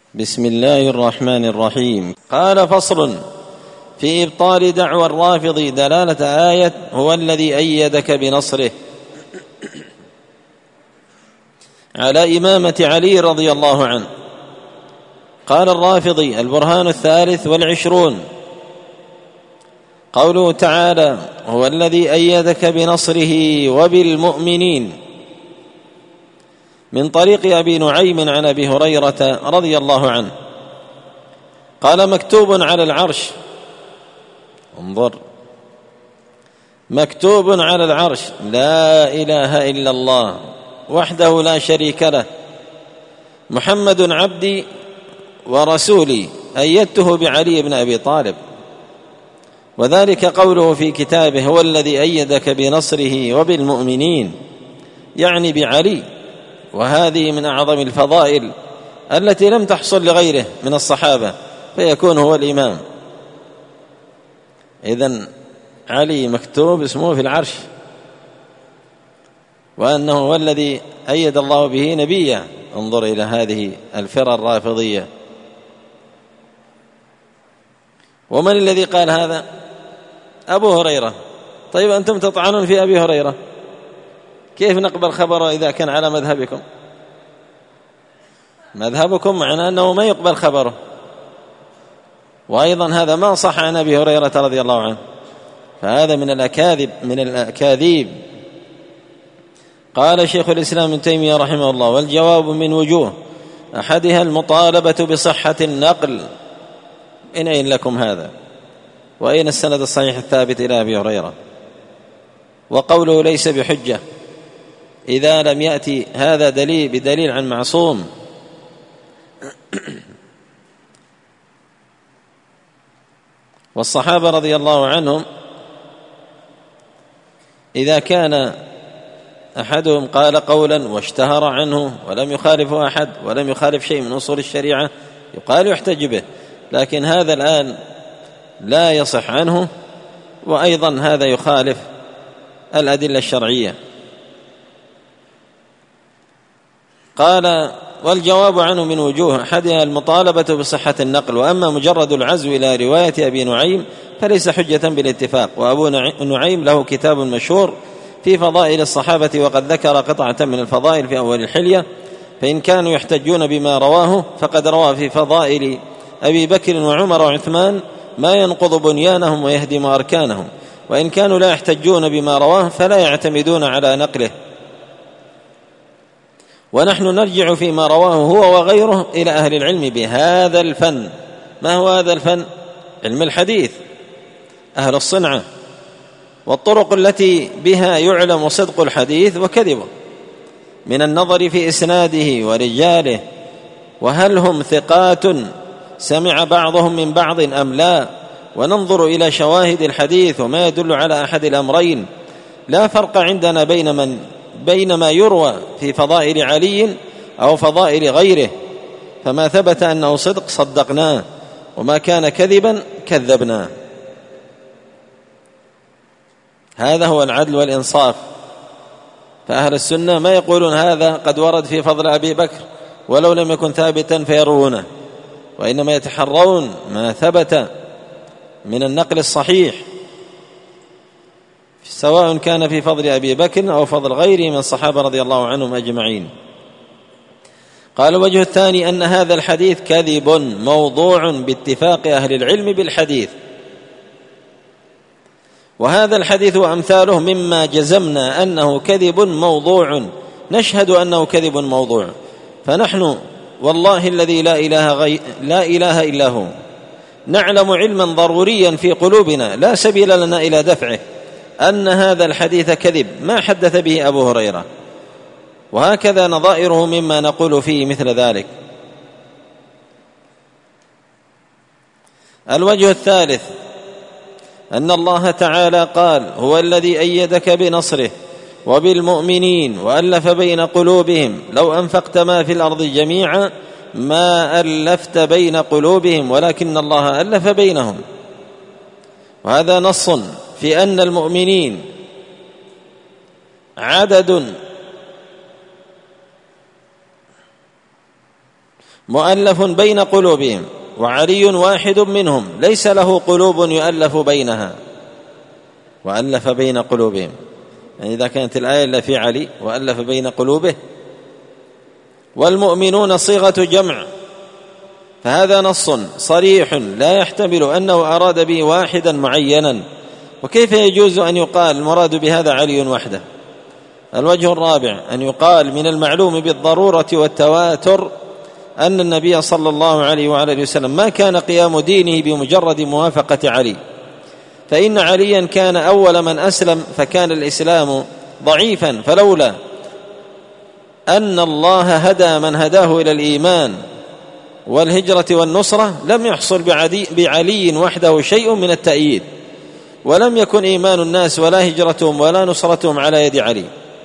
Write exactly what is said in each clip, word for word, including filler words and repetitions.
بسم الله الرحمن الرحيم. قال: فصل في إبطال دعوى الرافض دلالة آية هو الذي أيدك بنصره على إمامة علي رضي الله عنه. قال الرافضي: البرهان الثالث والعشرون قوله تعالى: هو الذي أيدك بنصره وبالمؤمنين، من طريق أبي نعيم عن أبي هريرة رضي الله عنه قال: مكتوب على العرش، انظر، مكتوب على العرش: لا إله إلا الله وحده لا شريك له، محمد عبدي ورسولي، أيدته بعلي بن أبي طالب. وذلك قوله في كتابه: هو الذي أيدك بنصره وبالمؤمنين، يعني بعلي، وهذه من أعظم الفضائل التي لم تحصل لغيره من الصحابة، فيكون هو الإمام. إذن علي مكتوب اسمه في العرش، وأنه هو الذي أيد الله به نبيه. انظر إلى هذه الفرقة الرافضية. ومن الذي قال هذا؟ أبو هريرة. طيب أنتم تطعنون في أبي هريرة، كيف نقبل خبره إذا كان على مذهبكم؟ مذهبكم معناه أنه ما يقبل خبره. وأيضا هذا ما صح عن أبي هريرة رضي الله عنه، فهذا من الأكاذيب من الأكاذيب. قال شيخ الإسلام ابن تيمية رحمه الله: والجواب من وجوه، أحدها المطالبة بصحة النقل. إن أين لكم هذا؟ وأين السند الصحيح الثابت إلى أبي هريرة؟ وقوله ليس بحجة إذا لم يأتي هذا دليل بدليل عن معصوم. والصحابة رضي الله عنهم إذا كان أحدهم قال قولا واشتهر عنه ولم يخالفه أحد ولم يخالف شيء من أصول الشريعة يقال يحتج به، لكن هذا الآن لا يصح عنه، وأيضا هذا يخالف الأدلة الشرعية. قال: والجواب عنه من وجوه، أحدها المطالبة بصحة النقل، وأما مجرد العزو إلى رواية أبي نعيم فليس حجة بالاتفاق. وأبو نعيم له كتاب مشهور في فضائل الصحابة، وقد ذكر قطعة من الفضائل في أول الحلية، فإن كانوا يحتجون بما رواه فقد روى في فضائل أبي بكر وعمر وعثمان ما ينقض بنيانهم ويهدم أركانهم، وإن كانوا لا يحتجون بما رواه فلا يعتمدون على نقله. ونحن نرجع فيما رواه هو وغيره إلى أهل العلم بهذا الفن. ما هو هذا الفن؟ علم الحديث، أهل الصنعة، والطرق التي بها يعلم صدق الحديث وكذبه، من النظر في إسناده ورجاله، وهل هم ثقات سمع بعضهم من بعض أم لا، وننظر إلى شواهد الحديث وما يدل على أحد الأمرين. لا فرق عندنا بين من بين ما يروى في فضائل علي أو فضائل غيره، فما ثبت أنه صدق صدقناه، وما كان كذبا كذبناه. هذا هو العدل والإنصاف. فأهل السنة ما يقولون هذا قد ورد في فضل أبي بكر ولو لم يكن ثابتا فيروونه، وإنما يتحرون ما ثبت من النقل الصحيح، سواء كان في فضل أبي بكر أو فضل غيره من الصحابة رضي الله عنهم أجمعين. قال: الوجه الثاني أن هذا الحديث كذب موضوع باتفاق أهل العلم بالحديث، وهذا الحديث وأمثاله مما جزمنا أنه كذب موضوع، نشهد أنه كذب موضوع. فنحن والله الذي لا إله, غي... لا إله إلا هو نعلم علما ضروريا في قلوبنا لا سبيل لنا إلى دفعه أن هذا الحديث كذب ما حدث به أبو هريرة، وهكذا نظائره مما نقول فيه مثل ذلك. الوجه الثالث أن الله تعالى قال: هو الذي أيدك بنصره وبالمؤمنين وألف بين قلوبهم، لو أنفقت ما في الأرض جميعا ما ألفت بين قلوبهم ولكن الله ألف بينهم. وهذا نص في أن المؤمنين عدد مؤلف بين قلوبهم، وعلي واحد منهم ليس له قلوب يؤلف بينها، وألف بين قلوبهم، يعني إذا كانت الآية إلا في علي وألف بين قلوبه. والمؤمنون صيغة جمع، فهذا نص صريح لا يحتمل أنه أراد به واحدا معينا، وكيف يجوز أن يقال المراد بهذا علي وحده؟ الوجه الرابع أن يقال من المعلوم بالضرورة والتواتر أن النبي صلى الله عليه وعلى وسلم ما كان قيام دينه بمجرد موافقة علي، فإن عليا كان أول من أسلم، فكان الإسلام ضعيفا، فلولا أن الله هدى من هداه إلى الإيمان والهجرة والنصرة لم يحصل بعلي وحده شيء من التأييد، ولم يكن إيمان الناس ولا هجرتهم ولا نصرتهم على يد علي،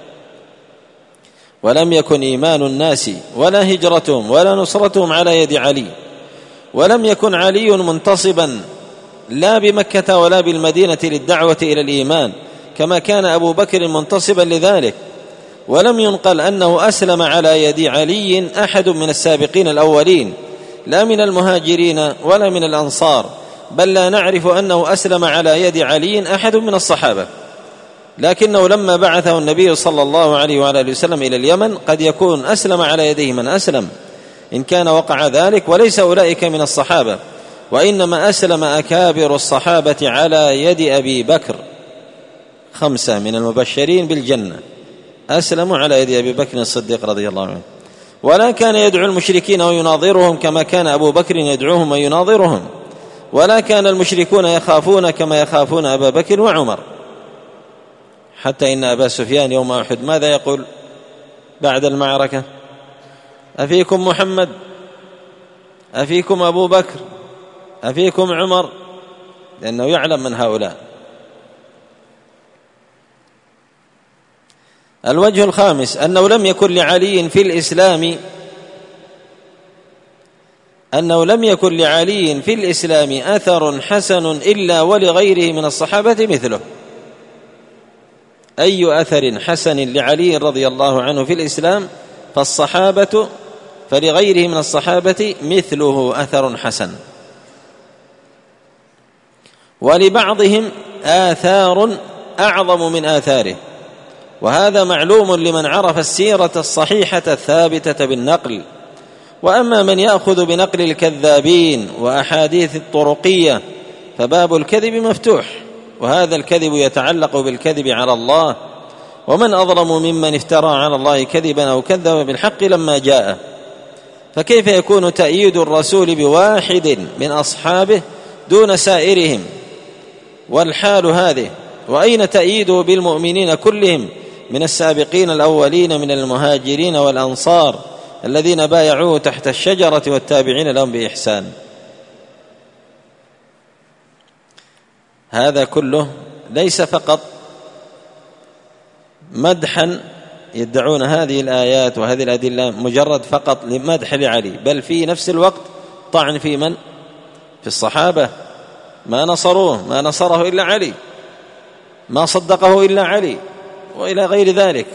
ولم يكن إيمان الناس ولا هجرتهم ولا نصرتهم على يد علي، ولم يكن علي منتصبا لا بمكة ولا بالمدينة للدعوة إلى الإيمان كما كان أبو بكر منتصبا لذلك، ولم ينقل أنه أسلم على يد علي أحد من السابقين الأولين لا من المهاجرين ولا من الأنصار، بل لا نعرف أنه أسلم على يد علي أحد من الصحابة، لكنه لما بعثه النبي صلى الله عليه وعلى وسلم إلى اليمن قد يكون أسلم على يديه من أسلم إن كان وقع ذلك، وليس أولئك من الصحابة، وإنما أسلم أكابر الصحابة على يد أبي بكر، خمسة من المبشرين بالجنة أسلموا على يد أبي بكر الصديق رضي الله عنه، ولا كان يدعو المشركين ويناظرهم كما كان أبو بكر يدعوهم ويناظرهم، ولا كان المشركون يخافون كما يخافون أبا بكر وعمر، حتى إن أبا سفيان يوم أحد ماذا يقول بعد المعركة؟ أفيكم محمد؟ أفيكم أبو بكر؟ أفيكم عمر؟ لأنه يعلم من هؤلاء. الوجه الخامس أنه لم يكن لعلي في الإسلام أنه لم يكن لعلي في الإسلام أثر حسن إلا ولغيره من الصحابة مثله. أي أثر حسن لعلي رضي الله عنه في الإسلام فالصحابة فلغيره من الصحابة مثله أثر حسن، ولبعضهم آثار أعظم من آثاره، وهذا معلوم لمن عرف السيرة الصحيحة الثابتة بالنقل. وأما من يأخذ بنقل الكذابين وأحاديث الطرقية فباب الكذب مفتوح، وهذا الكذب يتعلق بالكذب على الله، ومن أظلم ممن افترى على الله كذبا أو كذب بالحق لما جاءه. فكيف يكون تأييد الرسول بواحد من أصحابه دون سائرهم والحال هذه؟ وأين تأييده بالمؤمنين كلهم من السابقين الأولين من المهاجرين والأنصار الذين بايعوه تحت الشجرة والتابعين لهم بإحسان؟ هذا كله ليس فقط مدحا يدعون هذه الآيات وهذه الأدلة مجرد فقط لمدح لعلي، بل في نفس الوقت طعن في من؟ في الصحابة، ما نصروه، ما نصره إلا علي، ما صدقه إلا علي، وإلى غير ذلك.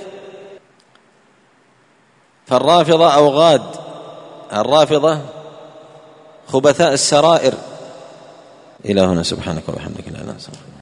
فالرافضة أوغاد، الرافضة خبثاء السرائر. إلى هنا سبحانك وبحمدك لا إله إلا أنت.